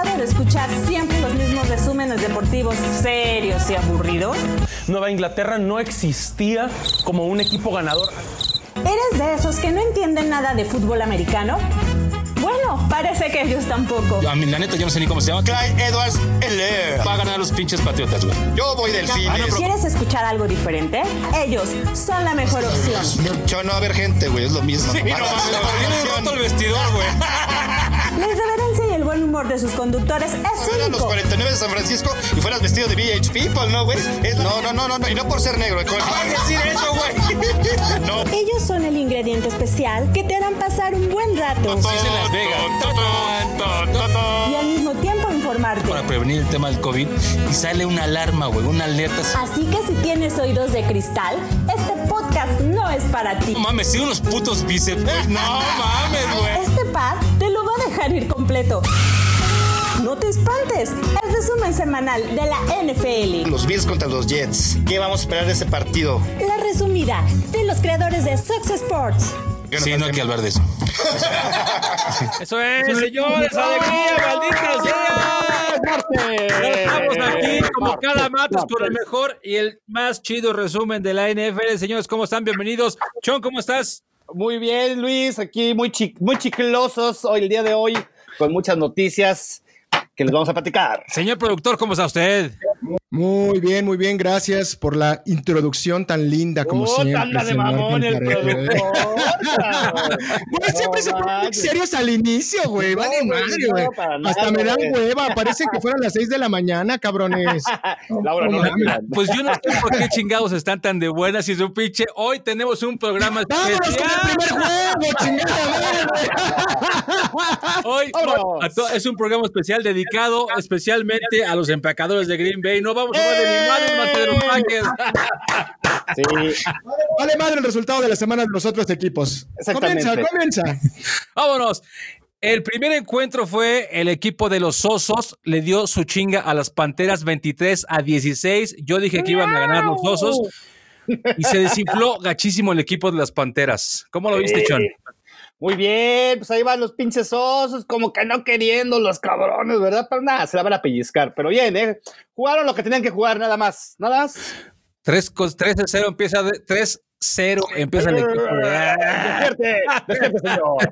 de escuchar siempre los mismos resúmenes deportivos serios y aburridos? Nueva Inglaterra no existía como un equipo ganador. ¿Eres de esos que no entienden nada de fútbol americano? Bueno, parece que ellos tampoco. A mí, la neta, yo no sé ni cómo se llama. Clyde Edwards-Helaire. Va a ganar los pinches Patriotas, güey. Yo voy Delfines. ¿Quieres escuchar algo diferente? Ellos son la mejor opción. Yo no va a haber gente, güey, es lo mismo. Sí, no mames, le roto el vestidor, güey. La irreverencia y el buen humor de sus conductores es Eran los único. 49 de San Francisco y fueras vestido de VH People, ¿no, güey? No, y no por ser negro. ¡Ay, decir eso, güey! No. Ellos son el ingrediente especial que te harán pasar un buen rato Sí, se Las Vegas. y al mismo tiempo informarte. Para prevenir el tema del COVID y sale una alarma, güey, una alerta. Así que si tienes oídos de cristal, este podcast no es para ti. No mames, sí, unos putos bíceps, güey. No mames, güey. Este par te lo va a dejar ir completo. No te espantes, el resumen semanal de la NFL. Los Bills contra los Jets. ¿Qué vamos a esperar de ese partido? La resumida de los creadores de Fox Sports. Sí, no hay que hablar de eso. Eso es, señores, alegría, maldita sea. Estamos aquí como cada martes con el mejor y el más chido resumen de la NFL. Señores, ¿cómo están? Bienvenidos. Chon, ¿cómo estás? Muy bien, Luis, aquí muy chiclosos hoy, el día de hoy, con muchas noticias que les vamos a platicar. Señor productor, ¿cómo está usted? Muy bien, gracias por la introducción tan linda como siempre. ¡Anda de señor mamón el Cantarelli. productor! Güey, siempre se ponen muy serios al inicio, güey. Vale madre, güey. Hasta me dan hueva. Parece que fueran las 6 de la mañana, cabrones. Laura, no, Pues yo no sé por qué chingados están tan de buenas y su pinche. Hoy tenemos un programa ¡Vámonos con especial. el primer juego, chingada madre! Hoy es un programa especial dedicado especialmente a los empacadores de Green Bay. No vamos a hablar de mi madre más que de los Packers. Sí, Vale madre el resultado de la semana de los otros equipos. Exactamente. Comienza. Vámonos. El primer encuentro fue el equipo de los Osos, le dio su chinga a las Panteras 23-16. Yo dije que iban a ganar los Osos y se desinfló gachísimo el equipo de las Panteras. ¿Cómo lo viste, Chon? muy bien, pues ahí van los pinches osos, como que no queriendo los cabrones, ¿verdad? Pero nada, se la van a pellizcar, pero bien, jugaron lo que tenían que jugar, nada más. 3-0 empieza 3-0 empieza el equipo. Despierte, señor.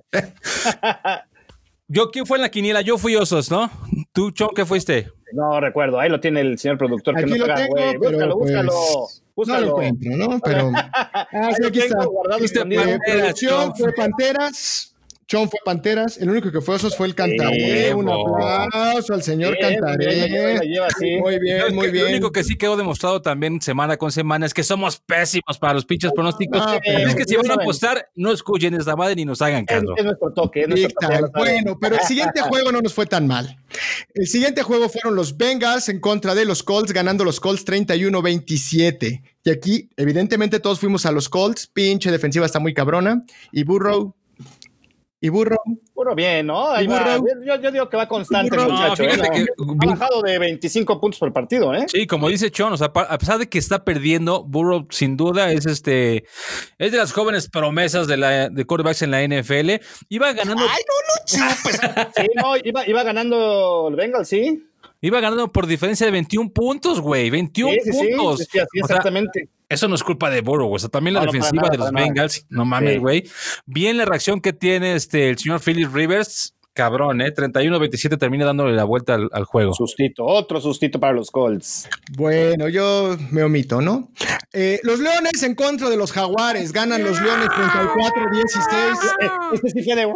¿Quién fue en la quiniela? Yo fui Osos, ¿no? ¿Tú, Chon, qué fuiste? No recuerdo, ahí lo tiene el señor productor. Aquí que no lo paga, tengo, güey. pero Búscalo. no lo encuentro, ¿no? Pero sí, aquí está. Producción fue Panteras. Chon fue Panteras, el único que fue Osos fue el Cantaré. Un aplauso al señor Cantaré. Muy bien, muy bien. Lo único que sí quedó demostrado también semana con semana es que somos pésimos para los pinches pronósticos. Es que si van a apostar, no escuchen esa madre ni nos hagan caso. Es nuestro toque. Bueno, pero el siguiente juego no nos fue tan mal. El siguiente juego fueron los Bengals en contra de los Colts, ganando los Colts 31-27. Y aquí, evidentemente, todos fuimos a los Colts. Pinche defensiva está muy cabrona. Y Burrow bien, ¿no? Ahí va. Yo digo que va constante el muchacho. Fíjate que ha bajado de 25 puntos por partido, ¿eh? Sí, como dice Chon, o sea, a pesar de que está perdiendo, Burrow sin duda es de las jóvenes promesas de quarterbacks en la NFL. Iba ganando. ¡Ay, no chupes! Sí, no, iba ganando el Bengals, sí. Iba ganando por diferencia de 21 puntos, güey. 21 puntos. Sí, exactamente. O sea, eso no es culpa de Burrow, o sea, también la defensiva de los Bengals, no mames, güey. Bien la reacción que tiene el señor Philip Rivers, cabrón, 31-27 termina dándole la vuelta al juego. Otro sustito para los Colts. Bueno, yo me omito, ¿no? Los Leones en contra de los Jaguares, ganan los Leones 34-16. Este sí fue de...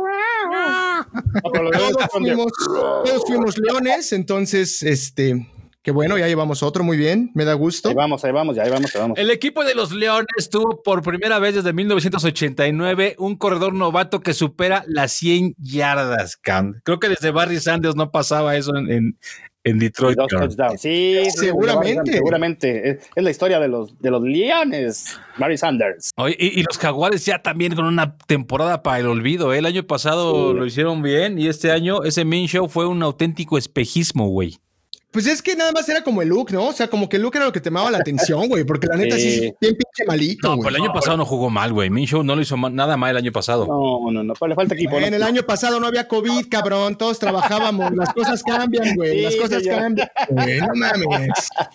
Todos fuimos Leones, entonces, que bueno, ya llevamos otro, muy bien, me da gusto. Ahí vamos. El equipo de los Leones tuvo por primera vez desde 1989 un corredor novato que supera las 100 yardas, Cam. Creo que desde Barry Sanders no pasaba eso en Detroit. 2 touchdowns. Sí, seguramente. Es la historia de los Leones, Barry Sanders. Y los Jaguares ya también con una temporada para el olvido. El año pasado lo hicieron bien y este año ese Minshew fue un auténtico espejismo, güey. Pues es que nada más era como el look, ¿no? O sea, como que el look era lo que te llamaba la atención, güey, porque la neta sí es bien pinche malito, No, güey. pero el año pasado no jugó mal, güey. Minshew no lo hizo nada mal el año pasado. No, pues le falta equipo. En el año pasado no había COVID, cabrón, todos trabajábamos, las cosas cambian, güey, Sí, las cosas señor. cambian. Güey, no mames.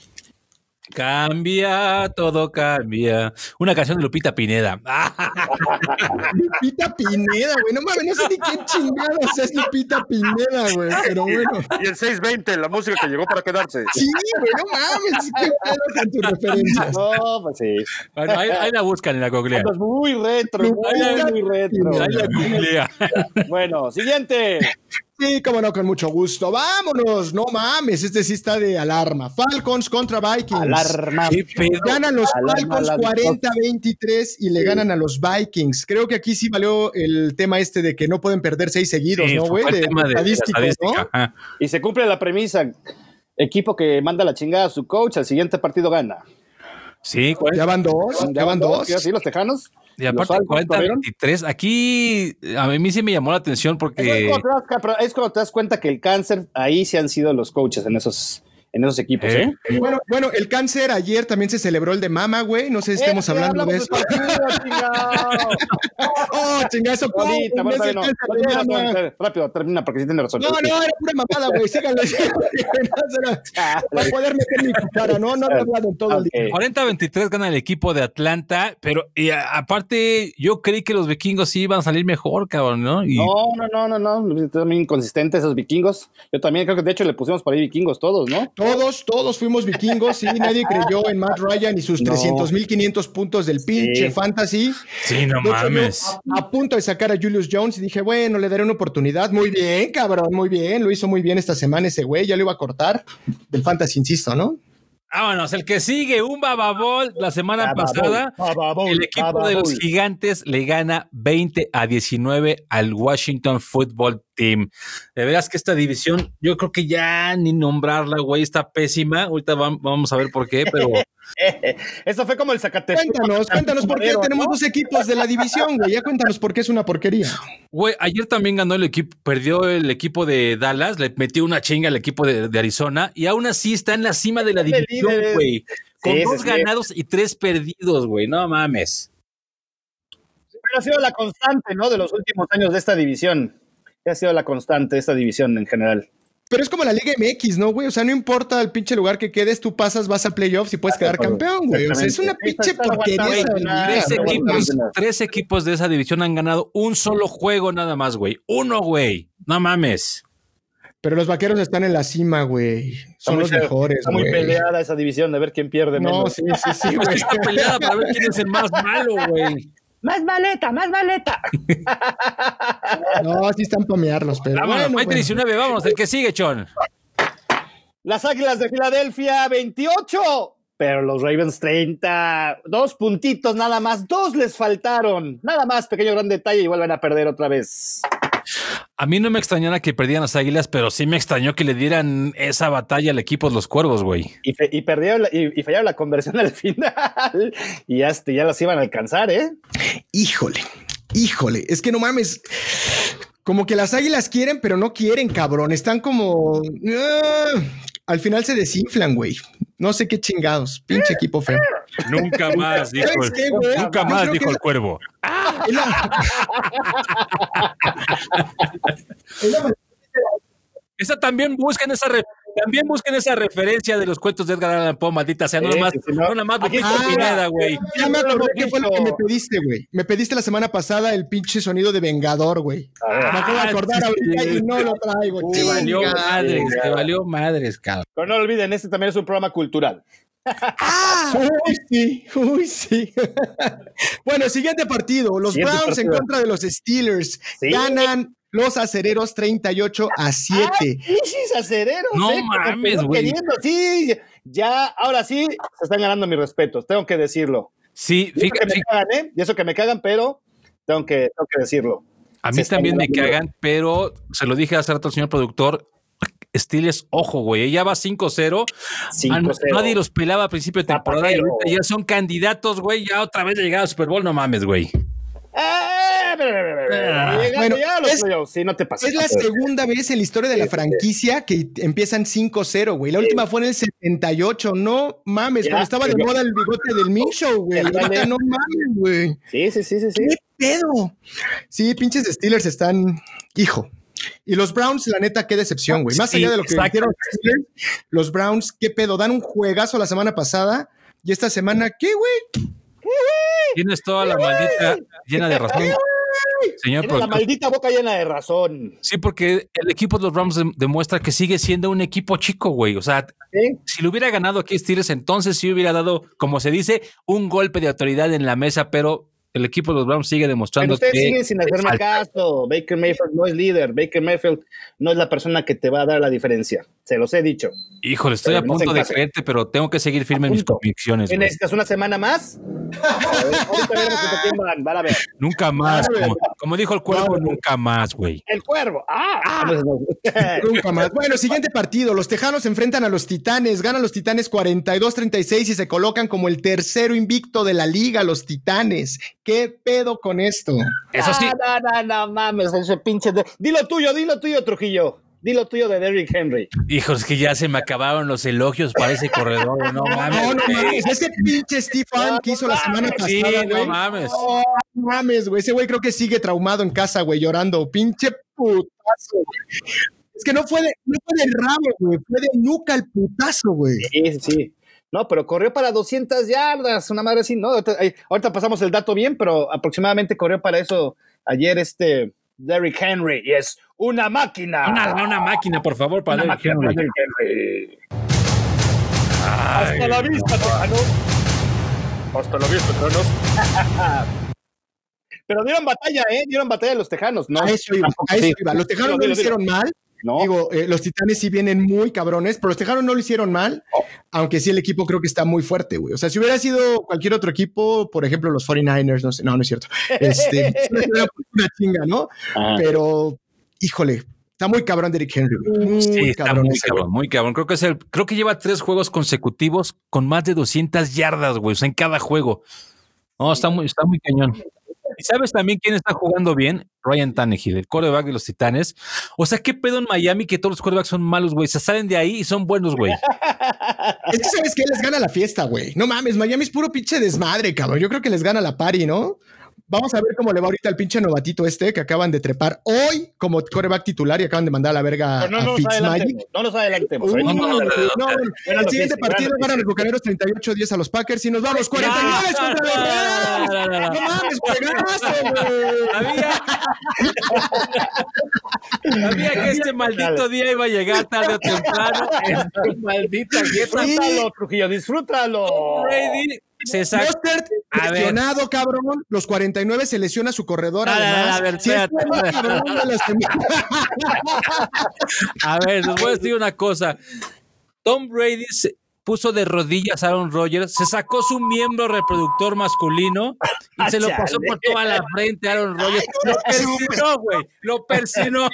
Cambia, todo cambia. Una canción de Lupita Pineda. Lupita Pineda, güey, no mames, no sé ni quién chingados es Lupita Pineda, güey, pero bueno. Y el 620, la música que llegó para quedarse. Sí, güey, no mames, qué pedo con tus referencias. No, pues sí. Bueno, ahí la buscan en la googlea. Andas muy retro, muy retro. Ahí la googlea. Bueno, siguiente. Sí, cómo no, con mucho gusto. Vámonos, no mames, este sí está de alarma. Falcons contra Vikings. Alarma. ¿Qué pedo? Ganan los Alarma, Falcons alarma. 40-23 y le ganan a los Vikings. Creo que aquí sí valió el tema este de que no pueden perder 6 seguidos, Sí, ¿no, güey? fue el De tema de la estadísticos, ¿no? estadística. Ajá. Y se cumple la premisa. Equipo que manda la chingada a su coach, al siguiente partido gana. Sí, Ya van dos, ya van dos. Sí, los Tejanos. y aparte Los Falcons 40-23. Aquí a mí sí me llamó la atención porque... Es cuando te das cuenta que el cáncer, ahí sí han sido los coaches en esos equipos, ¿eh? Bueno, el cáncer ayer también se celebró el de Mama, güey. No sé si estemos hablando de eso. Oh, chingazo. Ahorita, rápido, termina porque sí tiene razón. No, era pura mamada, güey. Síganle. Para poder meter mi cuchara, ¿no? No he hablado en todo el día. 40-23 gana el equipo de Atlanta, pero aparte yo creí que los vikingos sí iban a salir mejor, cabrón, ¿no? Y No. También inconsistentes esos vikingos. Yo también creo que de hecho le pusimos por ahí vikingos todos, ¿no? Todos fuimos vikingos y nadie creyó en Matt Ryan y sus 300,500 puntos del pinche fantasy. sí, no De hecho, mames. yo a punto de sacar a Julius Jones y dije, bueno, le daré una oportunidad. Muy bien, cabrón, muy bien. Lo hizo muy bien esta semana ese güey. Ya lo iba a cortar del fantasy, insisto, ¿no? Vámonos, el que sigue, un bababol. La semana pasada, el equipo de los Gigantes le gana 20-19 al Washington Football Team. De veras que esta división, yo creo que ya ni nombrarla, güey, está pésima. Ahorita vamos a ver por qué, pero... Eso fue como el Zacatepec. Cuéntanos por qué tenemos dos equipos de la división, güey. Ya cuéntanos por qué es una porquería. Güey, ayer también ganó el equipo, perdió el equipo de Dallas, le metió una chinga al equipo de Arizona y aún así está en la cima de la división, güey. Con 2 ganados y 3 perdidos, güey. No mames. Pero ha sido la constante, ¿no? De los últimos años de esta división. Ha sido la constante de esta división en general. Pero es como la Liga MX, ¿no, güey? O sea, no importa el pinche lugar que quedes, tú pasas, vas a playoffs y puedes quedar campeón, güey. O sea, es una pinche porquería. Tres equipos de esa división han ganado un solo juego nada más, güey. Uno, güey. No mames. Pero los Vaqueros están en la cima, güey. Son los mejores, Está güey. muy peleada esa división de ver quién pierde No, menos. sí, güey. Está peleada para ver quién es el más malo, güey. ¡Más maleta! No, sí están para mearlos, pero Vámonos, bueno, Fighter 19, vámonos, el que sigue, Chon. Las Águilas de Filadelfia, 28. Pero los Ravens, 30. 2 puntitos nada más. 2 les faltaron. Nada más, pequeño gran detalle y vuelven a perder otra vez. A mí no me extrañara que perdieran las Águilas, pero sí me extrañó que le dieran esa batalla al equipo de los Cuervos, güey. Y perdieron y fallaron la conversión al final. Y ya las iban a alcanzar, ¿eh? Híjole. Es que no mames. Como que las Águilas quieren, pero no quieren, cabrón. Están como... al final se desinflan, güey. No sé qué chingados. Pinche equipo feo. Nunca más, dijo ¿Sabes qué, güey? Nunca Yo más, creo dijo que el Cuervo. Esa también busquen esa referencia de los cuentos de Edgar Allan Poe, maldita sea, no nada más Aquí Lupita Pineda, güey. Ya me acordé qué fue lo que me pediste, güey. Me pediste la semana pasada el pinche sonido de Vengador, güey. Me acabo de acordar ahorita y no lo traigo. Te valió madres, cabrón. Pero no lo olviden, este también es un programa cultural. Uy, sí. Bueno, siguiente partido. Los Browns en contra de los Steelers. Sí. Ganan los acereros 38-7. Pinches acereros. No mames, güey. Sí, ya, ahora sí, se están ganando mis respetos, tengo que decirlo. Sí, Y eso que me cagan, pero tengo que decirlo. A mí también me cagan, pero se lo dije hace rato al señor productor. Steelers, ojo, güey, ya va 5-0. 5-0. Nadie los pelaba a principio de temporada y ahorita ya son candidatos, güey, ya otra vez de llegar al Super Bowl, no mames, güey. Bueno, sí, no te pases. Es la segunda vez en la historia de la franquicia que empiezan 5-0, güey. La última fue en el 78. No mames, cuando estaba de moda el bigote del Minshew, güey. Ahorita no mames, güey. Sí. ¿Qué pedo? Sí, pinches Steelers están... Hijo. Y los Browns, la neta, qué decepción, güey. Más allá de lo que hicieron los Browns, qué pedo. Dan un juegazo la semana pasada y esta semana, ¿qué, güey? Tienes toda la maldita llena de razón. Señor, la maldita boca llena de razón. Sí, porque el equipo de los Rams demuestra que sigue siendo un equipo chico, güey. O sea, si lo hubiera ganado aquí Steelers, entonces sí hubiera dado, como se dice, un golpe de autoridad en la mesa, pero el equipo de los Browns sigue demostrando que... Pero ustedes siguen sin hacerme caso. Baker Mayfield no es líder. Baker Mayfield no es la persona que te va a dar la diferencia. Se los he dicho. Híjole, estoy a punto de creerte, pero tengo que seguir firme en mis convicciones. ¿Necesitas una semana más? Ahorita veremos quién van a ver. Nunca más. Como dijo el Cuervo, nunca más, güey. El Cuervo. Nunca más. Bueno, siguiente partido. Los Tejanos se enfrentan a los Titanes. Ganan los Titanes 42-36 y se colocan como el tercero invicto de la liga, los Titanes. ¿Qué pedo con esto? Eso sí. No mames, ese pinche... Dilo tuyo, Trujillo. Dilo tuyo de Derrick Henry. Hijos, es que ya se me acabaron los elogios para ese corredor. No mames. No mames. Ese pinche Steve Arm que hizo la semana pasada, sí, güey. no mames. No mames, güey. Ese güey creo que sigue traumado en casa, güey, llorando. Pinche putazo, güey. Es que no fue de rabo, güey. Fue de nuca el putazo, güey. Sí. No, pero corrió para 200 yardas. Una madre así, ¿no? Ahorita pasamos el dato bien, pero aproximadamente corrió para eso ayer Derrick Henry, y es una máquina. Una máquina, por favor, para Derrick Henry. Hasta la vista, Tejanos. Hasta la vista, Tejanos. Pero dieron batalla los Tejanos, ¿no? A eso iba. Los Tejanos no lo hicieron mal. No. Digo, los Titanes sí vienen muy cabrones, pero los Tejanos no lo hicieron mal, aunque sí el equipo creo que está muy fuerte, güey. O sea, si hubiera sido cualquier otro equipo, por ejemplo, los 49ers, no sé, no es cierto. Una chinga, ¿no? Pero, híjole, está muy cabrón Derrick Henry, güey. Muy cabrón. Creo que lleva 3 juegos consecutivos con más de 200 yardas, güey, o sea, en cada juego. No, está muy cañón. ¿Y sabes también quién está jugando bien? Ryan Tannehill, el quarterback de los Titanes. O sea, ¿qué pedo en Miami que todos los quarterbacks son malos, güey? Se salen de ahí y son buenos, güey. Es que ¿sabes qué? Les gana la fiesta, güey. No mames, Miami es puro pinche desmadre, cabrón. Yo creo que les gana la party, ¿no? Vamos a ver cómo le va ahorita al pinche novatito que acaban de trepar hoy como quarterback titular y acaban de mandar a la verga a Fitzmagic. No nos adelantemos. El siguiente partido ganan los Bucaneros 38-10 a los Packers y nos vamos 49 contra los Rams. No mames, juegazo, güey. Sabía que este maldito día iba a llegar tarde o temprano. Es maldita dieta. Disfrútalo, Trujillo, disfrútalo. Brady se saca. Mostert lesionado, cabrón. Los 49 se lesiona su corredor. Además, a ver, les voy a decir una cosa. Tom Brady se puso de rodillas a Aaron Rodgers, se sacó su miembro reproductor masculino y se lo pasó por toda la frente a Aaron Rodgers. Lo persinó, güey. Lo persinó.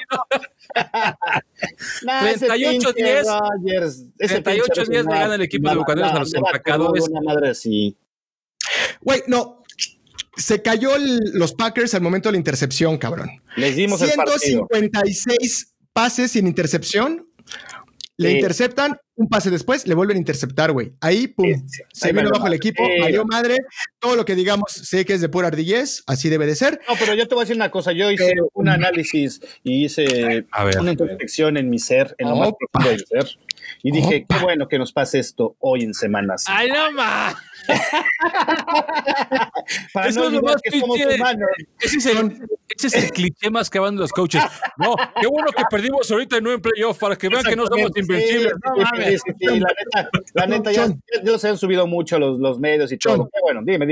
38-10. 38-10 le gana el equipo de Bucaneros a los empacadores. Una madre así. Güey, no. Se cayó los Packers al momento de la intercepción, cabrón. Les dimos el partido. 156 pases sin intercepción. Le interceptan, un pase después, le vuelven a interceptar, güey. Ahí, pum, se vino bajo el equipo, valió madre. Todo lo que digamos, sé que es de pura ardillez, así debe de ser. No, pero yo te voy a decir una cosa. Yo hice un análisis y hice una introspección en mi ser, en lo más profundo de mi ser. Y dije, qué bueno que nos pase esto hoy en semanas. ¡Ay, no más! Para eso no olvidar que somos humanos. Ese es el cliché más que van los coaches. No, qué bueno que perdimos ahorita y no en playoff para que vean que no somos invencibles. Sí, la neta ya se han subido mucho los medios y todo. Qué bueno, dime.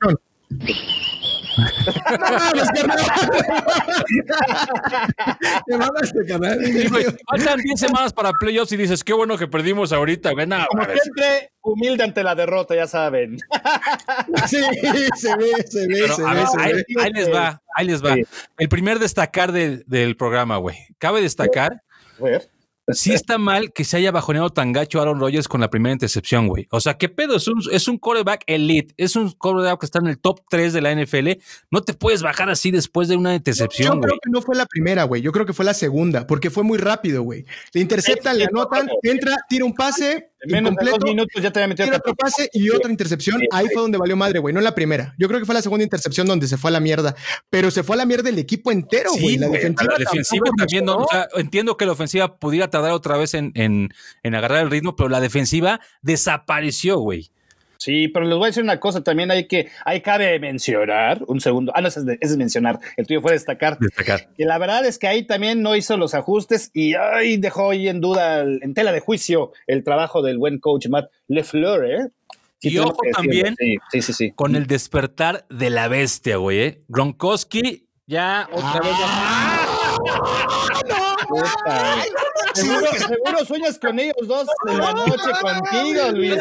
Faltan 10 semanas para playoffs y dices, qué bueno que perdimos ahorita. Como siempre, humilde ante la derrota, ya saben. Sí, se ve. Ahí les va. El primer destacar del programa, güey. Cabe destacar sí está mal que se haya bajoneado tan gacho Aaron Rodgers con la primera intercepción, güey. O sea, ¿qué pedo? Es un quarterback elite, es un quarterback que está en el top 3 de la NFL. No te puedes bajar así después de una intercepción, Yo creo que no fue la primera, güey. Yo creo que fue la segunda, porque fue muy rápido, güey. Le interceptan, le anotan, entra, tira un pase, En menos de 2 incompleto, minutos ya te había metido tira otro pase y otra intercepción. Ahí fue donde valió madre, güey. No en la primera. Yo creo que fue la segunda intercepción donde se fue a la mierda. Pero se fue a la mierda el equipo entero, güey. Sí, La güey, defensiva, la defensiva también, ¿no? mostró. O sea, entiendo que la ofensiva pudiera tardar otra vez en agarrar el ritmo, pero la defensiva desapareció, güey. Sí, pero les voy a decir una cosa, también ahí cabe mencionar, un segundo, no, ese es mencionar, el tuyo fue destacar, que la verdad es que ahí también no hizo los ajustes y dejó ahí en duda, en tela de juicio, el trabajo del buen coach Matt LeFleur, ¿eh? Y ojo también sí. con el despertar de la bestia, güey. Gronkowski ya otra vez. Seguro sueñas con ellos dos en la noche contigo, Luis.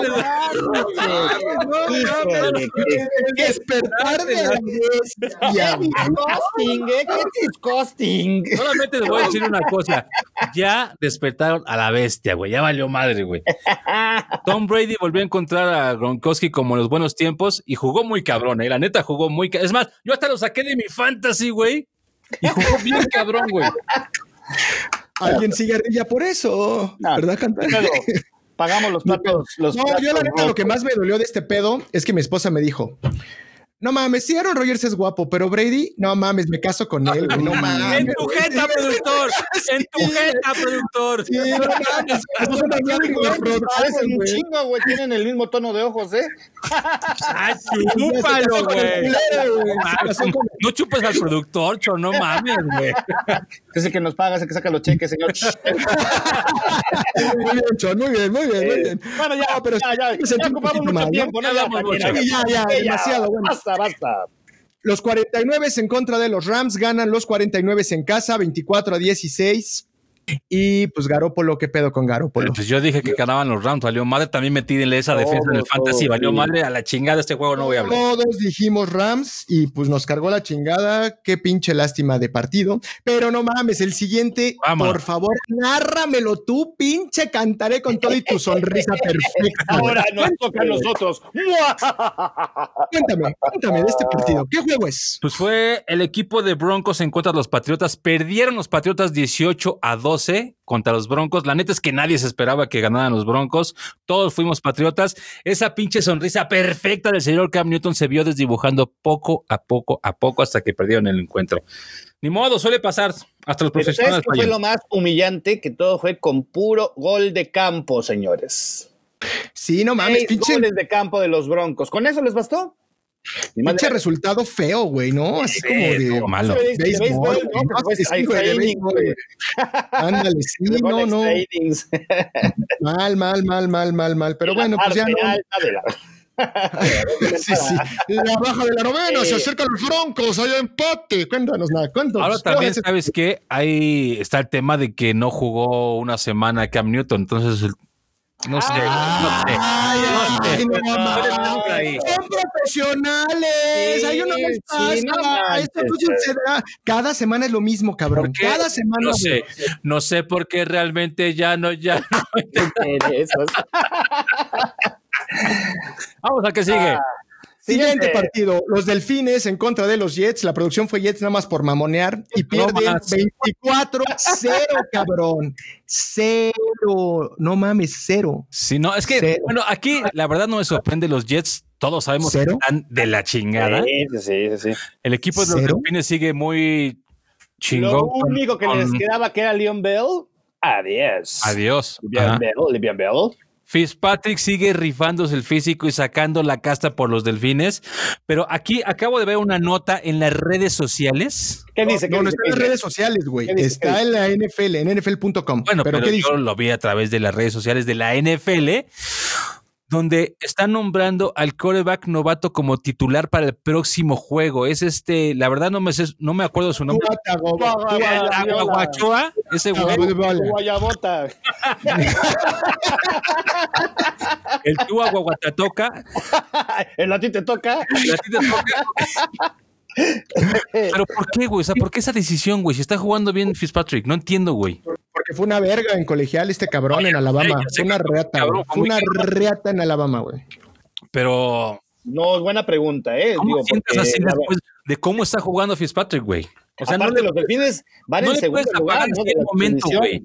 ¡Qué despertar de la bestia! ¡Qué disgusting! Solamente les voy a decir una cosa. Ya despertaron a la bestia, güey. Ya valió madre, güey. Tom Brady volvió a encontrar a Gronkowski como en los buenos tiempos y jugó muy cabrón, ¿eh? La neta jugó muy cabrón. Es más, yo hasta lo saqué de mi fantasy, güey. Y jugó bien cabrón, güey. Alguien sigue ardilla por eso, ¿verdad, Cantar? Pagamos los platos. Yo la neta lo que más me dolió de este pedo es que mi esposa me dijo, no mames, sí, Aaron Rodgers es guapo, pero Brady, no mames, me caso con él, güey, no mames. En tu jeta, productor. En tu jeta, productor. Sí, no mames. Parecen un chingo, güey. Tienen el mismo tono de ojos, ¿eh? Ay, chúpalo, güey. No chupes al productor, cho, no mames, güey. Es el que nos paga, es el que saca los cheques, señor. Muy bien, Chon, muy bien. Bueno, ya, no, pero ya ocupamos mucho tiempo, ¿no? Ya, demasiado, bueno. Basta. Los 49 en contra de los Rams, ganan los 49 en casa, 24-16. Y pues Garoppolo, ¿qué pedo con Garoppolo? Pues yo dije que ganaban los Rams, valió madre. También metí esa defensa en el fantasy, valió madre. A la chingada este juego no voy a hablar. Todos dijimos Rams y pues nos cargó la chingada. Qué pinche lástima de partido. Pero no mames, el siguiente, vámonos. Por favor, nárramelo tú, pinche cantaré con todo y tu sonrisa perfecta. Ahora nos toca a nosotros. Cuéntame de este partido. ¿Qué juego es? Pues fue el equipo de Broncos en contra de los Patriotas. Perdieron los Patriotas 18-12 contra los Broncos. La neta es que nadie se esperaba que ganaran los Broncos. Todos fuimos Patriotas. Esa pinche sonrisa perfecta del señor Cam Newton se vio desdibujando poco a poco hasta que perdieron el encuentro. Ni modo, suele pasar. Hasta los profesionales. Fue lo más humillante, que todo fue con puro gol de campo, señores. Sí, no mames, pinche goles de campo de los Broncos. ¿Con eso les bastó? Pinche resultado feo, güey, ¿no? Así como de malo. Béisbol, ándale, sí, no. Mal. Pero bueno, pues ya no. Sí. La baja de la novena, se acercan los Broncos, hay empate. Cuéntanos. Ahora también, ¿sabes qué? Ahí está el tema de que no jugó una semana Cam Newton, entonces... No sé. Son profesionales. Hay una vez más. Esto no sucederá. Cada semana es lo mismo, cabrón. Cada semana. No sé por qué realmente ya no. Vamos a que sigue. Siguiente partido, los Delfines en contra de los Jets. La producción fue Jets nada más por mamonear y pierden 24-0, cabrón. 0. No mames, 0. Sí, no, es que, bueno, aquí la verdad no me sorprende los Jets. Todos sabemos que están de la chingada. Sí. El equipo de los Delfines sigue muy chingón. Lo único que les quedaba que era Le'Veon Bell. Adiós. Le'Veon Bell. Fitzpatrick sigue rifándose el físico y sacando la casta por los Delfines, pero aquí acabo de ver una nota en las redes sociales. ¿Qué dice? No está en las redes sociales, güey. Está en la NFL, en NFL.com. Bueno, pero ¿qué dice? Yo lo vi a través de las redes sociales de la NFL, donde están nombrando al quarterback novato como titular para el próximo juego. Es la verdad no me acuerdo su nombre. Aguachoa, ese güey. Guayabota. El Tua Guaguatatoca. El a ti te toca. Pero ¿por qué, güey? O sea, ¿por qué esa decisión, güey? Si está jugando bien Fitzpatrick, no entiendo, güey. Porque que fue una verga en colegial este cabrón en Alabama. Fue una reata, güey. Fue una reata en Alabama, güey. Pero No, es buena pregunta, ¿cómo Digo, sientes porque, así después de cómo está jugando Fitzpatrick, güey? O sea, aparte, los Delfines van no en le segundo puedes lugar, apagar ¿no? así De el la momento, división.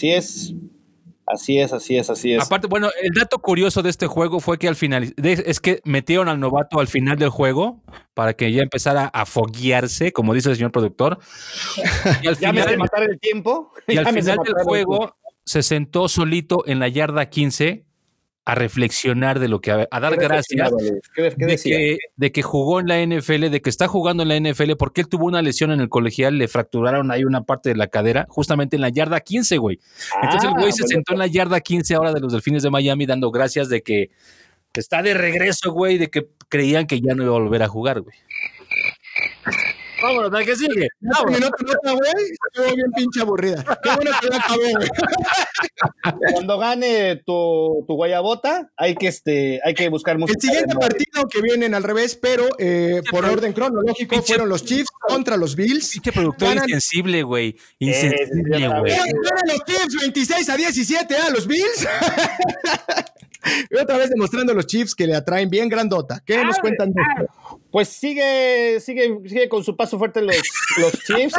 güey. Así es. Aparte, bueno, el dato curioso de este juego fue que al final, es que metieron al novato al final del juego para que ya empezara a foguearse, como dice el señor productor. Y al Ya me sé final, matar el tiempo. y al Ya me sé final del matar el tiempo. juego se sentó solito en la yarda 15 a reflexionar de lo que, a dar ¿Qué gracias reflexionaba, Luis? ¿Qué decía? de que jugó en la NFL, de que está jugando en la NFL, porque él tuvo una lesión en el colegial, le fracturaron ahí una parte de la cadera, justamente en la yarda 15, güey. Entonces el güey se bueno, sentó en la yarda 15 ahora de los Delfines de Miami dando gracias de que está de regreso, güey, de que creían que ya no iba a volver a jugar, güey. Vámonos, ¿a qué sigue? No terminó tu nota, güey. Estuvo bien pinche aburrida. Qué bueno que ya acabó, güey. Cuando gane tu guayabota, hay que buscar música. El siguiente de partido que vienen al revés, pero por orden cronológico, fueron los Chiefs contra los Bills. Pinche productor Ganan- insensible, güey. Insensible, güey. Ganan los Chiefs 26-17 a los Bills. Y otra vez demostrando a los Chiefs que le atraen bien grandota. ¿Qué nos cuentan de esto? Pues sigue con su paso fuerte los Chiefs.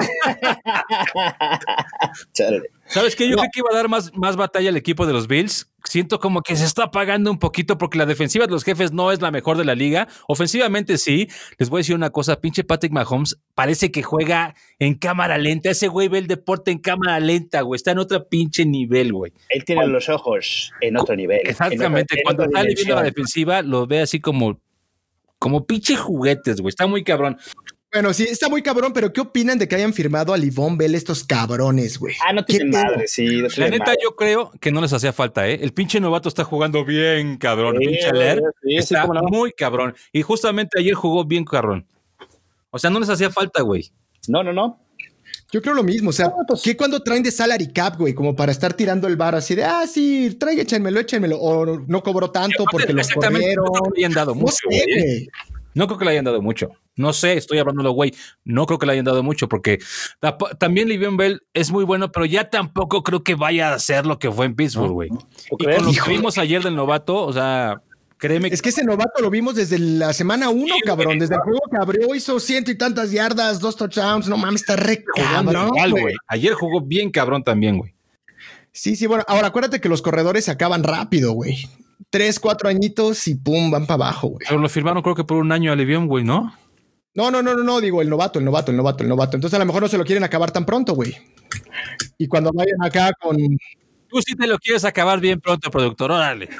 Chale. ¿Sabes qué? Yo creo que iba a dar más batalla al equipo de los Bills. Siento como que se está apagando un poquito porque la defensiva de los Jefes no es la mejor de la liga. Ofensivamente sí. Les voy a decir una cosa. Pinche Patrick Mahomes parece que juega en cámara lenta. Ese güey ve el deporte en cámara lenta, güey. Está en otro pinche nivel, güey. Él tiene los ojos en otro nivel. Exactamente. Cuando está viendo la defensiva, lo ve así como pinche juguetes, güey. Está muy cabrón. Bueno, sí, está muy cabrón, pero ¿qué opinan de que hayan firmado a Livon Bell estos cabrones, güey? No tienen madre, sí. La neta, yo creo que no les hacía falta, ¿eh? El pinche novato está jugando bien, cabrón. Sí, El pinche Aller está cómo no. muy cabrón. Y justamente ayer jugó bien, cabrón. O sea, no les hacía falta, güey. No. Yo creo lo mismo, o sea, ¿qué cuando traen de salary cap, güey? Como para estar tirando el bar así de, sí, échenmelo, o no cobró tanto porque los corrieron. No creo que le hayan dado mucho, No sé, güey. güey. No creo que le hayan dado mucho. No sé, estoy hablándolo, güey. No creo que le hayan dado mucho porque también Le'Veon Bell es muy bueno, pero ya tampoco creo que vaya a hacer lo que fue en Pittsburgh, güey. Y con lo que vimos ayer del novato, o sea, créeme. Es que ese novato lo vimos desde la semana 1, Sí, cabrón. güey. Desde el juego que abrió, hizo 100 y tantas yardas, 2 touchdowns. No mames, está re cabrón, Igual, güey. güey. Ayer jugó bien cabrón también, güey. Sí, bueno. Ahora, acuérdate que los corredores se acaban rápido, güey. 3, 4 añitos y pum, van para abajo, güey. Pero lo firmaron creo que por un año a Le'Veon, güey, ¿no? No, digo, el novato. Entonces a lo mejor no se lo quieren acabar tan pronto, güey. Y cuando vayan acá con... Tú sí te lo quieres acabar bien pronto, productor, órale.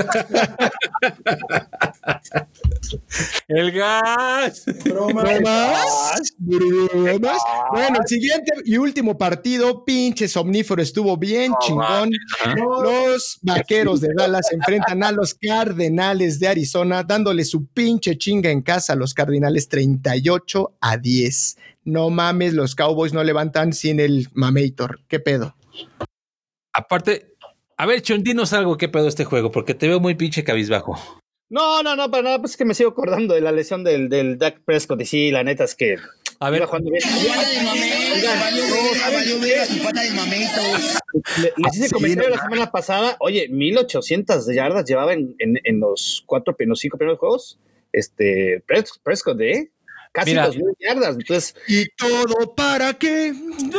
El gas. ¿Bromas? Bueno, el siguiente y último partido, pinche somnífero, estuvo bien chingón. Los Vaqueros de Dallas enfrentan a los Cardenales de Arizona, dándole su pinche chinga en casa a los Cardenales 38-10. No mames, los Cowboys no levantan sin el Mamator. ¿Qué pedo? Aparte, a ver, Chon, dinos algo, qué pedo este juego, porque te veo muy pinche cabizbajo. No, para nada, pues es que me sigo acordando de la lesión del Dak Prescott. Y sí, la neta es que. A ver, iba jugando bien. Les hice comentario la semana pasada. Oye, 1800 yardas llevaba en los 5 primeros juegos. Prescott, casi Mira, 2000 yardas. Entonces. ¿Y todo para qué?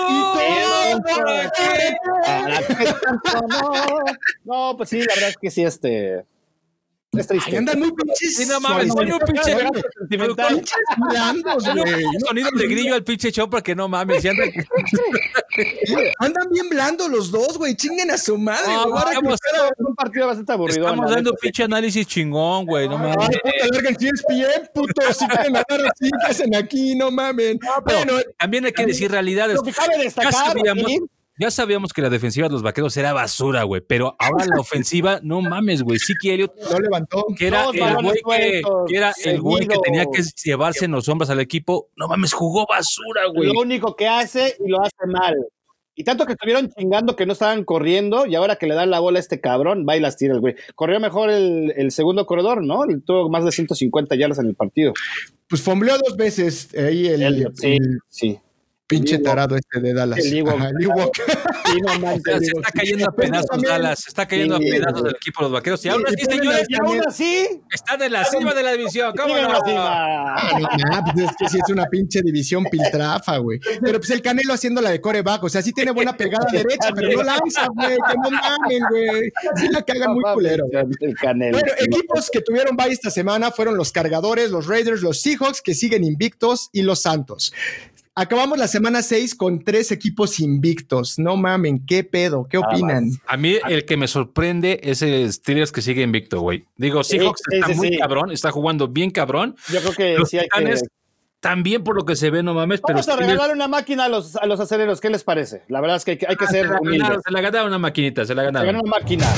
No, pues sí, la verdad es que sí, es triste. Ay, andan muy pinches. sí, no mames, ponle un pinche Sentimental. Pinches blandos, güey. sonido de grillo al pinche show para que no mames. Ya Andan bien blandos los dos, güey. Chinguen a su madre. No, güey. Ahora estamos- Es un partido bastante aburrido. estamos dando pinche análisis chingón, güey. No mames. Ay, puta, larga el ESPN, puto. Si quieren hablar así, ¿qué hacen aquí? No mamen. Bueno, También hay que decir realidades. Lo que cabe destacar, Ya sabíamos que la defensiva de los Vaqueros era basura, güey, pero ahora la ofensiva, no mames, güey. Sí que Elliot, no levantó. que era Todos el balones güey sueltos, que era el güey que seguido. tenía que llevarse en los hombros al equipo, no mames, jugó basura, güey. Lo único que hace y lo hace mal. Y tanto que estuvieron chingando que no estaban corriendo, y ahora que le dan la bola a este cabrón, va y las tira el güey. Corrió mejor el segundo corredor, ¿no? Tuvo más de 150 yardas en el partido. Pues fombleó 2 veces ahí Sí. Pinche tarado este de Dallas. El Ewok. Ajá, el Ewok. Sí, no manches, Se digo, está cayendo a pedazos también. Dallas, se está cayendo a Sí, pedazos güey. del equipo de los Vaqueros. Y aún Y así, ponen señores, Y aún así, están en la cima de la división. ¿Cómo siguen no? encima. Pues es que sí es una pinche división piltrafa, güey. Pero pues el Canelo haciendo la de coreback, o sea, sí tiene buena pegada derecha, pero no lanza, güey, que no mamen, güey. Sí la cagan muy culero. El Canelo. Bueno, equipos que tuvieron bye esta semana fueron los Cargadores, los Raiders, los Seahawks, que siguen invictos, y los Santos. Acabamos la semana 6 con 3 equipos invictos. No mamen, ¿qué pedo? ¿Qué opinan? A mí el que me sorprende es el Steelers que sigue invicto, güey. Digo, Seahawks está muy cabrón, está jugando bien cabrón. Yo creo que Los sí hay Titanes que... también por lo que se ve, no mames. Vamos pero a regalar una máquina a los aceleros, ¿qué les parece? La verdad es que hay que ser humildes. Se la ganaron una maquinita, se la Regalar ganaron. una máquina.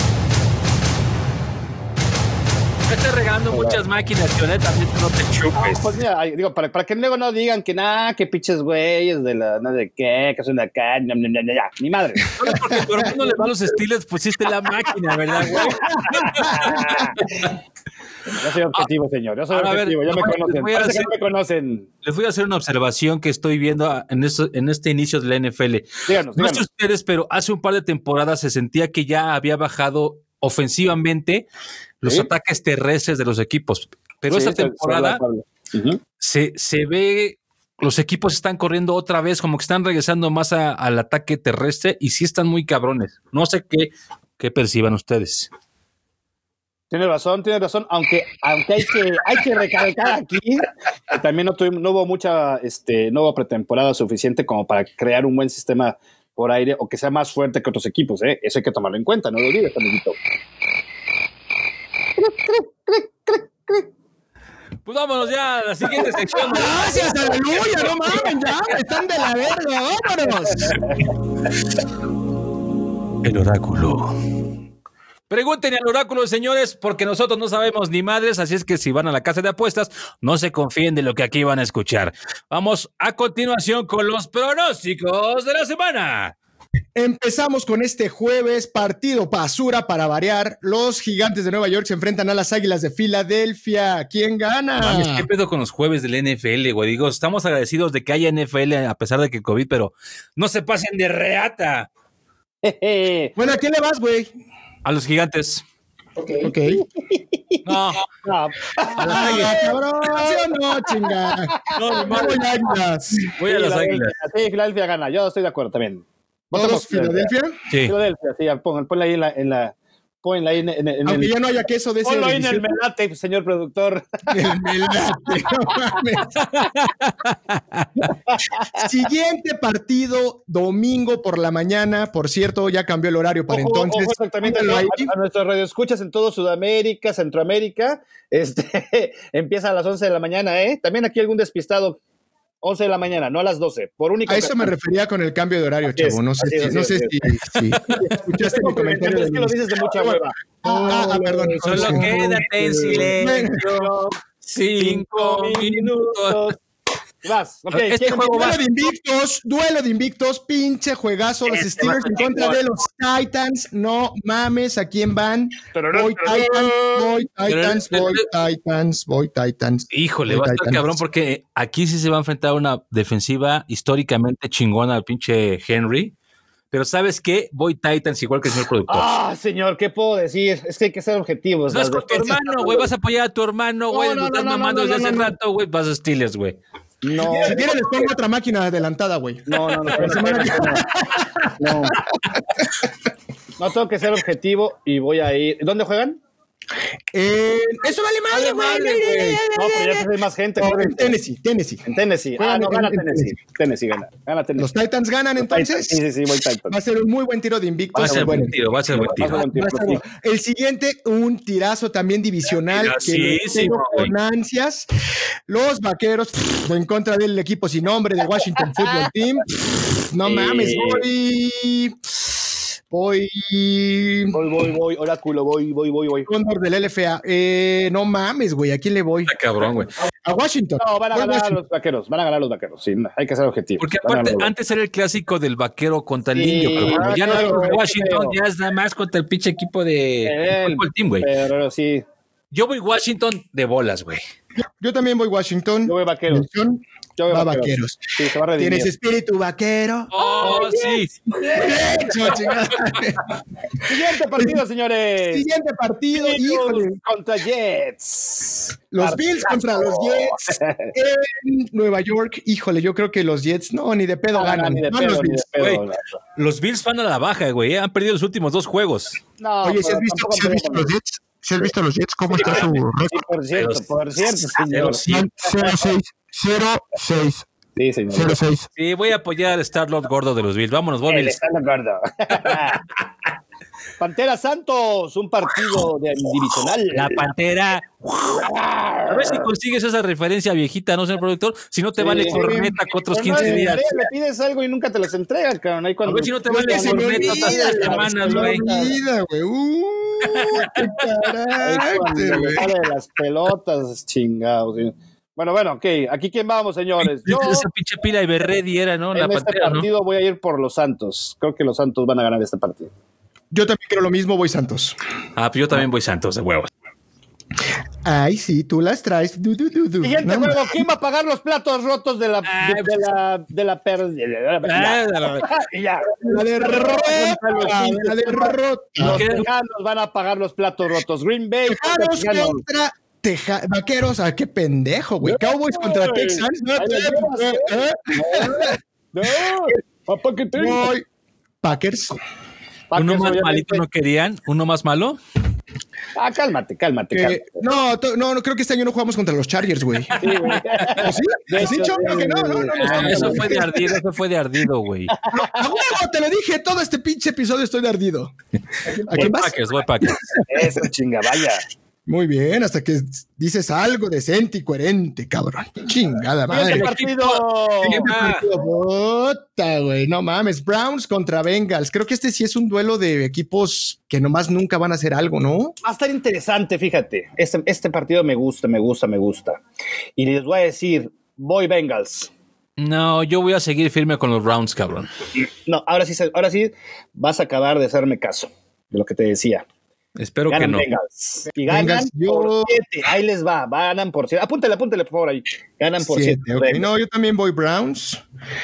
Yo estoy regalando muchas máquinas, yo también no te chupes. Pues mira, digo, para que luego no digan que nada, que pinches güeyes de la, no de qué, que son de acá, ya, ni madre. Solo porque tu hermano le va a los Steelers, pusiste la máquina, ¿verdad, güey? Yo soy objetivo, señor, yo soy A ver, objetivo, ya me les conocen. voy a Parece que decir- no me conocen. Les voy a hacer una observación que estoy viendo en este inicio de la NFL. Díganos, No sé díganos. ustedes, pero hace un par de temporadas se sentía que ya había bajado ofensivamente los Sí. ataques terrestres de los equipos. Pero Sí, esta temporada Ujú. se ve, los equipos están corriendo otra vez, como que están regresando más al ataque terrestre y sí están muy cabrones. No sé qué perciban ustedes. Tiene razón, aunque hay que recalcar aquí que también no hubo mucha, no hubo pretemporada suficiente como para crear un buen sistema por aire o que sea más fuerte que otros equipos, ¿eh? Eso hay que tomarlo en cuenta, no lo olvides, amiguito. Pues vámonos ya a la siguiente sección. Gracias, aleluya, no mamen, ya, están de la verga, vámonos. El oráculo. Pregúntenle al oráculo, señores, porque nosotros no sabemos ni madres, así es que si van a la casa de apuestas, no se confíen de lo que aquí van a escuchar. Vamos a continuación con los pronósticos de la semana. Empezamos con este jueves, partido basura para variar. Los Gigantes de Nueva York se enfrentan a las Águilas de Filadelfia. ¿Quién gana? Mames, ¿qué pedo con los jueves del NFL, güey? Digo, estamos agradecidos de que haya NFL a pesar de que COVID, pero no se pasen de reata. Bueno, ¿a quién le vas, güey? A los Gigantes. Ok. No, No, a las Águilas. Cabrón, ¿sí o no, chinga? No, mi Voy madre. Águilas. Voy a las Águilas. Sí, Filadelfia gana, yo estoy de acuerdo también. ¿Todos Votamos Filadelfia? Sí. Filadelfia, sí, ponla ahí ponla ahí en Aunque el... ya no haya queso de ese. Ponlo ahí en el delicioso- melate, señor productor. El melate, no mames. Siguiente partido, domingo por la mañana. Por cierto, ya cambió el horario para entonces. Ojo exactamente Póngalo ahí. a nuestros radioescuchas en todo Sudamérica, Centroamérica. Empieza a las 11 de la mañana, ¿eh? También aquí algún despistado. 11 de la mañana, no a las 12. Por única A eso me ocasión. refería con el cambio de horario, Así es, chavo. No sé así es, si así sí. Escuchaste mi comentario. Es que lo dices de mucha hueva. Perdón. Solo Sí. quédate en silencio. 5 minutos. Vas, ok. Este ¿quién juego empieza? Duelo de invictos, pinche juegazo. Los Steelers en contra de los Titans. No mames, ¿a quién van? Voy Titans. Híjole, Voy va a estar Titans. cabrón porque aquí sí se va a enfrentar una defensiva históricamente chingona al pinche Henry. Pero ¿sabes qué? Voy Titans igual que el señor productor. Ah, señor, ¿qué puedo decir? Es que hay que ser objetivos. No es las con tu defensas. hermano, güey. Vas a apoyar a tu hermano, güey. No, Lo no, estás no, mamando no, desde no, hace no. rato, güey. Vas a Steelers, güey. No, Si quieren, les pongo otra máquina adelantada, güey. no. No tengo que ser objetivo y voy a ir. ¿Dónde juegan? Eso vale madre, güey. No, pero ya hay más gente. No, en Tennessee. En Tennessee. Juegan Gana en Tennessee. Tennessee gana. Gana Tennessee. Los Titans ganan entonces. Sí, voy Titans. Va a ser un muy buen tiro de invictos. Va a ser Bueno, buen tiro, va a ser buen tiro. Va a ser buen tiro. va a ser- el siguiente, un tirazo también divisional que Tirasísimo, lo tengo con ansias. Los Vaqueros en contra del equipo sin nombre de Washington Football Team. No mames, voy Voy, oráculo, voy. Cóndor del LFA. No mames, güey, ¿a quién le voy? Está cabrón, güey. A Washington. No, van a Voy ganar Washington. los vaqueros. Van a ganar los vaqueros. Sí, hay que ser objetivos. Porque Van a aparte, ganar los antes era el clásico del vaquero contra el Sí, indio, pero como ya claro, no es es Washington, feo. ya es nada más contra el pinche equipo de El- fútbol team, güey. Pero sí, Yo voy Washington de bolas, güey. Yo también voy Washington. yo voy vaqueros. Yo Yo veo Va Vaqueros. Sí, se va a redimir. ¿Tienes espíritu vaquero? ¡Oh, sí! Eso, chingada. Siguiente partido, señores. Siguiente partido, híjole. Contra Jets. Los Bills contra los Jets en Nueva York. Híjole, yo creo que los Jets no, ni de pedo ganan. Ni de No, pedo, los ni de Bills. pedo. Güey, los Bills van a la baja, güey. Han perdido los últimos 2 juegos. No, Oye, ¿si pero has visto tampoco los Jets? ¿Si has visto los Jets? ¿Cómo está su récord? Sí, por cierto, señor. 0-6. 0-6. Sí, señor. 0-6. Sí, voy a apoyar al Star-Lord gordo de los Bills. Vámonos, El Bills. estándar gordo. Pantera Santos, un partido divisional. La Pantera. A ver si consigues esa referencia viejita, ¿no, señor productor? Si no te vale corneta con otros Pero 15 días. Le pides algo y nunca te los entregan, cabrón. Ahí A cuando ver si no te vale Se me corneta olvida, otras 3 se semanas, me güey. olvida, güey. Qué ahí cuando carácter, le güey. sale de las pelotas, chingados. ¿Sí? Bueno, ok. ¿Aquí quién vamos, señores? Yo Esa pinche pila de Berredi era, ¿no? La en este Pantera, ¿no? partido voy a ir por los Santos. Creo que los Santos van a ganar este partido. Yo también creo lo mismo, voy Santos. Ah, pues yo también voy Santos de huevos. Ay, sí, tú las traes. Siguiente No, juego, ¿quién va a pagar los platos rotos de la Y ya. La derrota. La derrota. Los Tejanos van a pagar los platos rotos. Green Bay Tejanos contra Vaqueros. Ah, qué pendejo, güey. Cowboys contra Ay, Texans. ahí lo llevas, No, papá, que tengo. Voy Packers. ¿Uno más obviamente. malito no querían? ¿Uno más malo? Ah, cálmate. No, creo que este año no jugamos contra los Chargers, güey. Sí, güey. ¿O sí? ¿Sí, Cho? Creo que no. Eso fue de ardido, güey. A huevo, te lo dije, todo este pinche episodio estoy de ardido. ¿A quién vas? Voy Packers. Eso, chinga, vaya. Muy bien, hasta que dices algo decente y coherente, cabrón. Chingada madre. Siguiente partido. Siguiente partido, puta, güey. No mames. Browns contra Bengals. Creo que este sí es un duelo de equipos que nomás nunca van a hacer algo, ¿no? Va a estar interesante, fíjate. Este partido me gusta. Y les voy a decir, voy Bengals. No, yo voy a seguir firme con los Browns, cabrón. No, ahora sí vas a acabar de hacerme caso de lo que te decía. Espero Ganan que no. Bengals. Y ganan Bengals, por 7. Ahí les va. Ganan por 7. Apúntale, por favor, ahí. Ganan por 7. Okay. No, yo también voy Browns.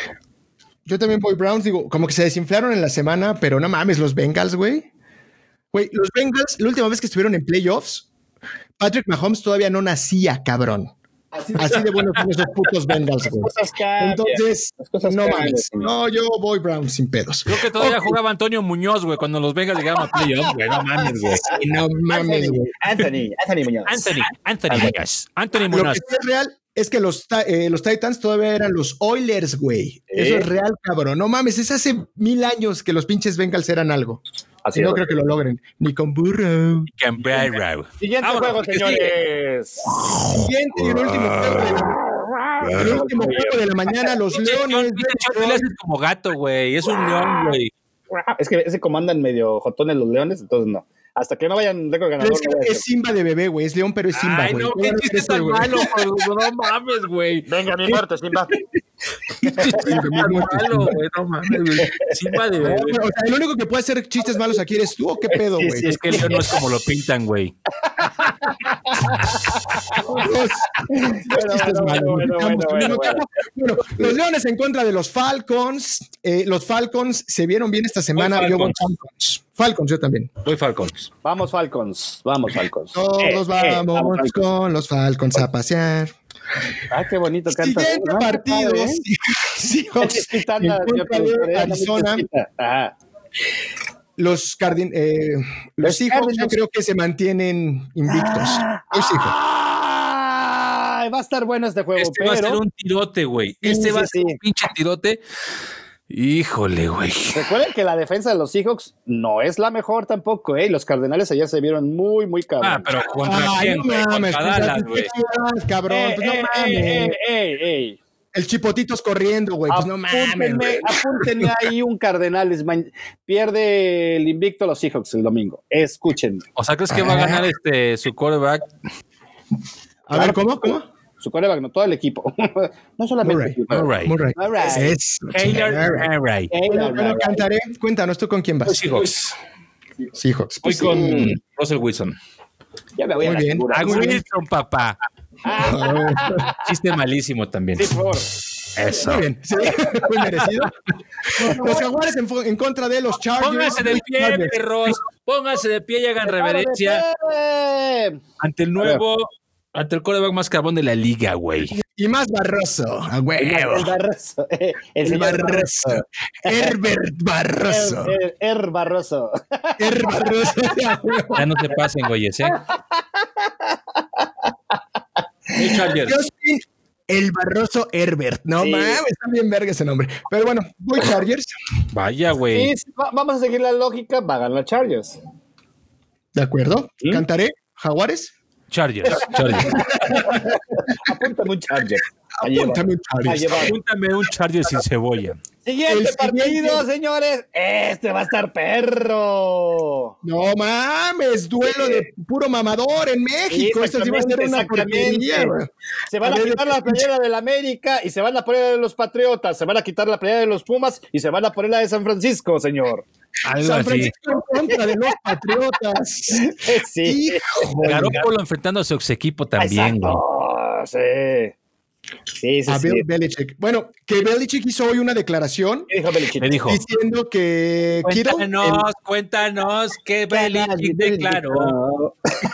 Digo, como que se desinflaron en la semana, pero no mames, los Bengals, güey. Güey, los Bengals, la última vez que estuvieron en playoffs, Patrick Mahomes todavía no nacía, cabrón. Así de buenos son esos putos Bengals, güey. Entonces, no mames. No, yo voy Browns sin pedos. Creo que todavía jugaba Antonio Muñoz, güey, cuando los Bengals llegaron a playoff, güey. No mames, güey. No mames, güey. Anthony Muñoz. Anthony Muñoz. Anthony Lo Muñoz. que sí es real es que los Titans todavía eran los Oilers, güey. Eso es real, cabrón. No mames, es hace 1000 años que los pinches Bengals eran algo. Así No es. creo que lo logren. Ni con burro. Siguiente juego, señores. Siguiente y el último juego de la mañana, los Leones. Él es como gato, güey. Es un león, güey. Es que ese como andan medio jotones los Leones, entonces no. Hasta que no vayan récord ganador. Es, no voy a es Simba de bebé, güey. Es león, pero es Simba, Ay, güey. no, qué chiste tan malo, güey. No mames, güey. Venga, mi muerte, Simba. Malo, güey. No mames, güey. Simba de bebé. O sea, el único que puede hacer chistes malos aquí eres tú, ¿o qué pedo, güey? Es que el león no es como lo pintan, güey. Chistes malos. Bueno, los Leones en contra de los Falcons. Los Falcons se vieron bien esta semana. Yo voy Falcons, yo también. Voy Falcons. Vamos, Falcons. Todos vamos con los Falcons a pasear. Ah, qué bonito canta. Siguiente partido. Seahawks en contra de Arizona. Ajá. Los Seahawks yo creo que se mantienen invictos. Los Seahawks. Va a estar bueno este juego, Este va a ser un tirote, güey. Este va a ser un pinche tirote. Híjole, güey. Recuerden que la defensa de los Seahawks no es la mejor tampoco, ¿eh? Los Cardenales ayer se vieron muy, muy cabrón. Ah, pero ¿contra quién, no güey? mames, Contra Dallas, güey. cabrón, pues no mames. ¡Ey! El Chipotitos corriendo, güey, pues no mames, güey. Apúntenme ahí un Cardenales. Pierde el invicto a los Seahawks el domingo. Escuchen. O sea, ¿crees que va a ganar su quarterback? A ver, ¿cómo? Su quarterback, no, todo el equipo. No solamente. Murray. Es Murray. Bueno, cantaré. Cuéntanos tú con quién vas. Seahawks. Seahawks. Voy con Russell Wilson. Ya me voy Muy a la bien. segura. A Wilson, papá. Chiste malísimo también. Sí, por favor. Eso. Muy bien, sí, muy merecido. Los Jaguares en contra de los Chargers. Pónganse de pie, perros. Pónganse de pie y hagan reverencia ante el quarterback más carbón de la liga, güey. Y más Barroso. A huevo. El Barroso. El señor Barroso. Herbert Barroso. Barroso. Barroso. Ya no te pasen, güeyes, ¿eh? Chargers. Justin el Barroso Herbert. No mames, está bien verga ese nombre. Pero bueno, voy Chargers. Vaya, güey. Sí, vamos a seguir la lógica. Va a ganar Chargers. ¿De acuerdo? Cantaré. ¿Jaguares? Chargers. Apúntame un Charger. Apúntame un Charger sin cebolla. Siguiente partido, señores. Este va a estar perro. No mames, duelo de puro mamador en México. Esto sí va a ser una porquería. Se van a quitar la playera del América y se van a poner la de los Patriotas. Se van a quitar la playera de los Pumas y se van a poner la de San Francisco, señor. San Francisco en contra de los Patriotas. Sí. Garoppolo enfrentando a su ex equipo también, güey. Sí. A Bill Belichick. Bueno, que Belichick hizo hoy una declaración. ¿Qué dijo Belichick? Me dijo. Diciendo que Cuéntanos qué Belichick declaró.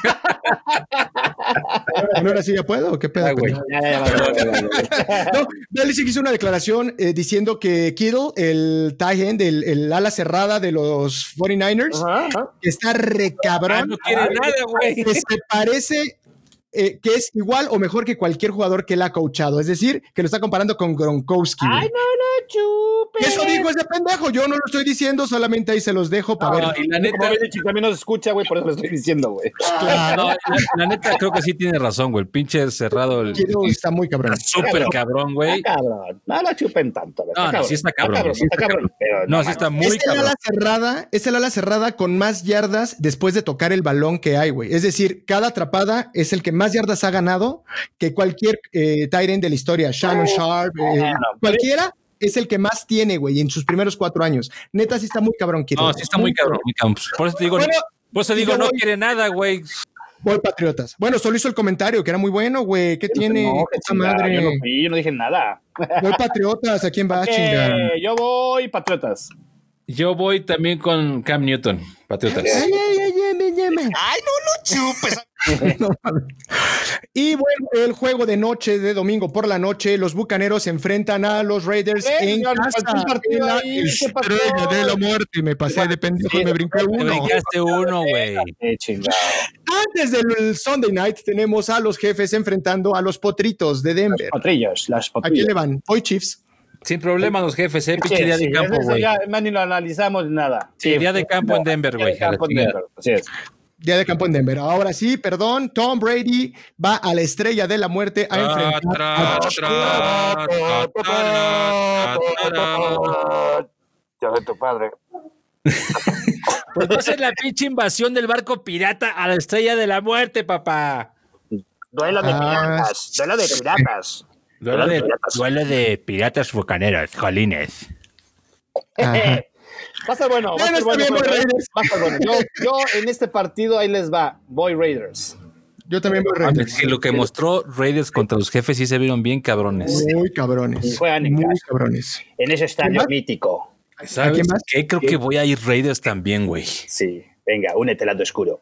¿Ahora sí ya puedo? ¿Qué pedo? Güey. No, Belichick hizo una declaración diciendo que Kittle, el tight end, el ala cerrada de los 49ers, que está recabrón. No quiere nada, güey. Que se parece... que es igual o mejor que cualquier jugador que él ha coachado. Es decir, que lo está comparando con Gronkowski. ¡Ay, no, chupes! Eso dijo ese pendejo. Yo no lo estoy diciendo, solamente ahí se los dejo para ver. Y la neta, también nos escucha, güey, por eso lo estoy diciendo, güey. Claro. La neta, creo que sí tiene razón, güey. El pinche cerrado. Está muy cabrón. Súper cabrón, güey. Está cabrón. No lo chupen tanto. No, sí está cabrón. Está cabrón. No, sí está muy cabrón. Es el ala cerrada con más yardas después de tocar el balón que hay, güey. Es decir, cada atrapada es el que más yardas ha ganado que cualquier tight end de la historia. Shannon Sharp, cualquiera es el que más tiene, güey, en sus primeros 4 años. Neta, sí está muy cabrón. No, sí está muy cabrón. Por eso te digo, no quiere nada, güey. Voy Patriotas. Bueno, solo hizo el comentario, que era muy bueno, güey. ¿Qué tiene? Esa madre. Yo no dije nada. Voy Patriotas. ¿A quién va, chingar? Yo voy Patriotas. Yo voy también con Cam Newton, Patriotas. Ay, no chupes. No, y bueno, el juego de noche, de domingo por la noche, los Bucaneros se enfrentan a los Raiders en casa. Estrella de la muerte. Me pasé de pendejo y me brinqué uno. Me brincaste uno, güey. Antes del Sunday Night tenemos a los Jefes enfrentando a los Potritos de Denver. Las potrillas. ¿A quién le van? Hoy Chiefs. Sin problema los Jefes, pinche día de campo, güey. Ya ni lo analizamos nada. Sí, día de campo en Denver, güey. Así es. Día de campo en Denver. Ahora sí, perdón, Tom Brady va a la Estrella de la muerte a enfrentar Yo soy tu padre. Pues va a ser la pinche invasión del barco pirata a la Estrella de la Muerte, papá. Duelo de piratas. Duelo de piratas. Duelo de piratas bucaneros, jolines. Va a ser bueno. Va a ser bueno. Yo en este partido, ahí les va. Voy Raiders. Yo también voy Raiders. Sí, lo que mostró Raiders contra los Jefes sí se vieron bien cabrones. Muy cabrones. Juegan en muy casa. cabrones. En ese estadio mítico. ¿Sabes quién más? qué? Creo que voy a ir Raiders también, güey. Sí. Venga, únete al lado oscuro.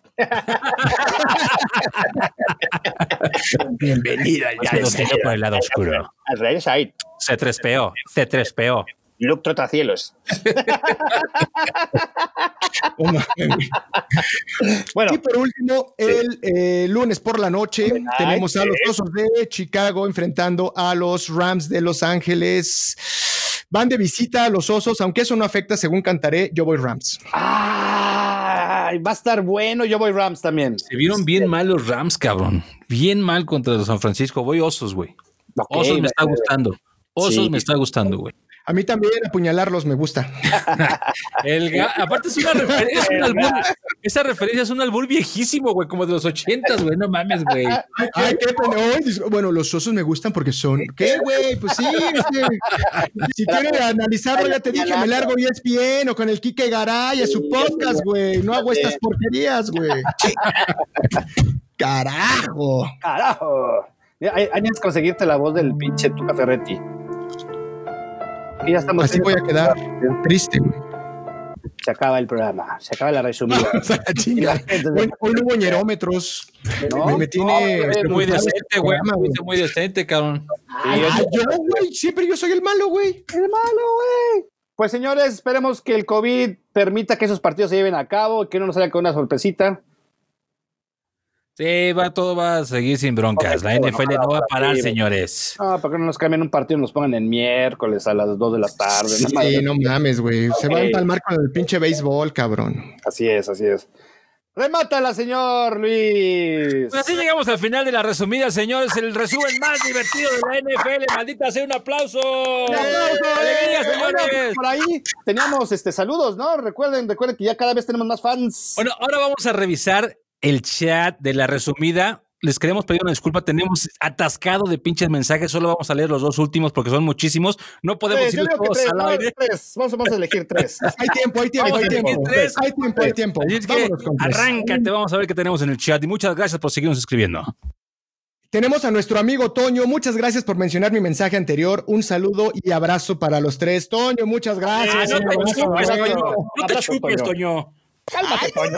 Bienvenida al por el lado oscuro. Al Raiders ahí. Se trespeó. Luke Trotacielos. Bueno. Y por último, el lunes por la noche tenemos a los Osos de Chicago enfrentando a los Rams de Los Ángeles. Van de visita a los Osos, aunque eso no afecta, según cantaré, yo voy Rams. Va a estar bueno, yo voy Rams también. Se vieron bien mal los Rams, cabrón. Bien mal contra los San Francisco. Voy Osos, güey. Osos me está gustando. Me está gustando, güey. A mí también apuñalarlos me gusta. Aparte es una referencia, esa referencia es un albur viejísimo, güey, como de los 80s, güey, no mames, güey. Ay, qué pendejo. Bueno, los osos me gustan porque son... ¿Qué, güey? Pues sí, si quieren analizarlo, ya te dije, me largo ESPN o con el Quique Garay a su podcast, güey. No hago estas porquerías, güey. Carajo. Hay que conseguirte la voz del pinche Tuca Ferretti. Y ya estamos. Así voy a quedar triste, güey. Se acaba el programa, se acaba la resumida. O sea, chinga. Hoy no hubo ñerómetros. ¿No? Me tiene Muy decente, güey. programa, güey. Muy decente, cabrón. Yo, güey, siempre yo soy el malo, güey. ¡El malo, güey! Pues señores, esperemos que el COVID permita que esos partidos se lleven a cabo, que no nos salga con una sorpresita. Sí, todo va a seguir sin broncas. La NFL no va a parar, señores. No, para que no nos cambien un partido y nos pongan el miércoles a las 2 de la tarde. Sí, no mames, güey. Se va a empalmar con el pinche béisbol, cabrón. Así es. Remátala, señor Luis. Pues así llegamos al final de la resumida, señores. El resumen más divertido de la NFL. Maldita sea, un aplauso. ¡Alegría, señores! Por ahí teníamos saludos, ¿no? Recuerden que ya cada vez tenemos más fans. Bueno, ahora vamos a revisar el chat de la resumida. Les queremos pedir una disculpa, tenemos atascado de pinches mensajes, solo vamos a leer los 2 últimos porque son muchísimos, no podemos ir todos al aire. Vamos a elegir 3. Hay tiempo. Hay tiempo. Así es que arráncate, vamos a ver qué tenemos en el chat y muchas gracias por seguirnos escribiendo. Tenemos a nuestro amigo Toño, muchas gracias por mencionar mi mensaje anterior, un saludo y abrazo para los 3. Toño, muchas gracias. No te chupes, Toño. Cálmate, Toño.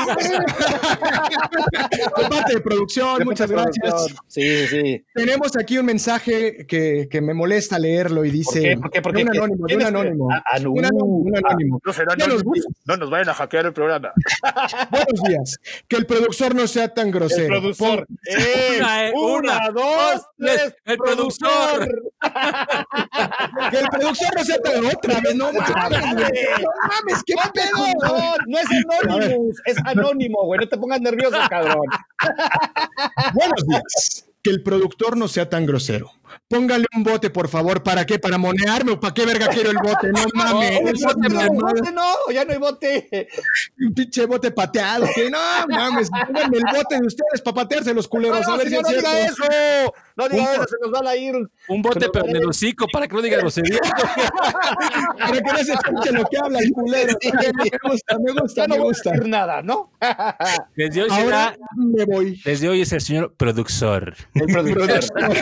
De parte de producción, muchas gracias. Sí. Tenemos aquí un mensaje que me molesta leerlo y dice... ¿Por qué? Un anónimo. Un anónimo. No será no nos vayan a hackear el programa. Buenos días. Que el productor no sea tan grosero. El productor. Una, dos, tres. El productor. Que el productor no sea tan... Otra vez, no mames, qué pedo. No es Anonymous, es anónimo, güey. No te pongas nervioso, cabrón. Buenos días. Que el productor no sea tan grosero. Póngale un bote, por favor. ¿Para qué? ¿Para monearme o para qué verga quiero el bote? No mames. Ya no hay bote. Un pinche bote pateado. Que no mames. Pónganme el bote de ustedes para patearse los culeros. A ver si es cierto. No diga eso, se nos van a ir. Un bote pero en el hocico para que no diga grosería. Para que no se escuche lo que habla el culero. Me gusta. No voy a decir nada, ¿no? Desde hoy ahora me voy. Desde hoy es el señor productor. El productor.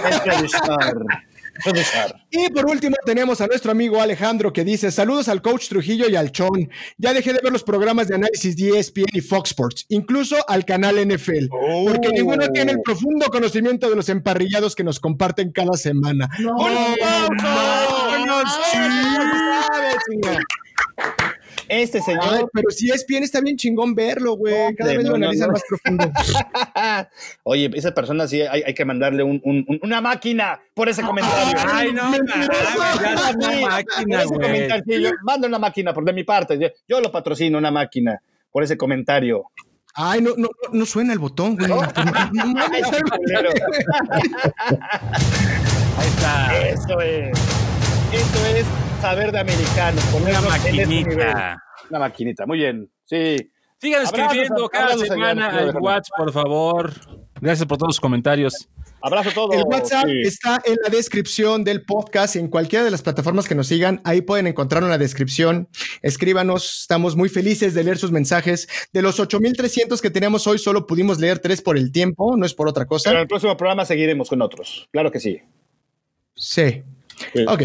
Y por último tenemos a nuestro amigo Alejandro que dice: saludos al coach Trujillo y al Chon. Ya dejé de ver los programas de análisis de ESPN y Fox Sports, incluso al canal NFL, porque ninguno tiene el profundo conocimiento de los emparrillados que nos comparten cada semana. Este señor. Ay, pero si ESPN está bien chingón verlo, güey. Cada vez lo analizan más profundo. Oye, esa persona sí hay que mandarle una máquina por ese comentario. Ay, no, una máquina, güey. Manda una máquina de mi parte. Yo lo patrocino, una máquina por ese comentario. Ay, no suena el botón, güey. Ahí está. Eso es saber de americanos. Una maquinita. Una maquinita, muy bien. Sí. Sigan escribiendo cada semana al WhatsApp, por favor. Gracias por todos los comentarios. Abrazo a todos. El WhatsApp está en la descripción del podcast, en cualquiera de las plataformas que nos sigan. Ahí pueden encontrarlo en la descripción. Escríbanos. Estamos muy felices de leer sus mensajes. De los 8,300 que tenemos hoy, solo pudimos leer 3 por el tiempo. No es por otra cosa. Pero en el próximo programa seguiremos con otros. Claro que sí. Sí. Ok.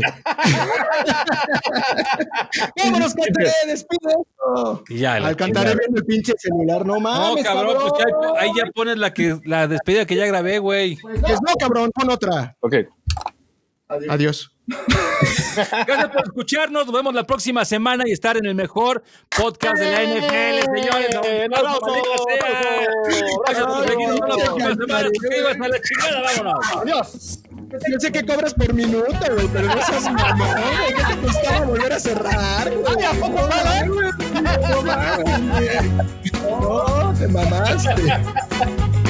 Vámonos, Cantaré, despide esto. Alcantaré viendo el pinche celular, no mames. No, cabrón, pues ahí ya pones la despedida que ya grabé, güey. Pues no, cabrón, pon otra. Ok. Adiós. Gracias por escucharnos. Nos vemos la próxima semana y estar en el mejor podcast de la NFL, señores. Gracias por seguirnos la próxima semana. Suscríbanse a la chingada, vámonos. Adiós. Yo sé que cobras por minuto, güey, pero no seas mamón, güey. ¿Qué te costaba volver a cerrar, güey? ¿A poco no, te mamaste.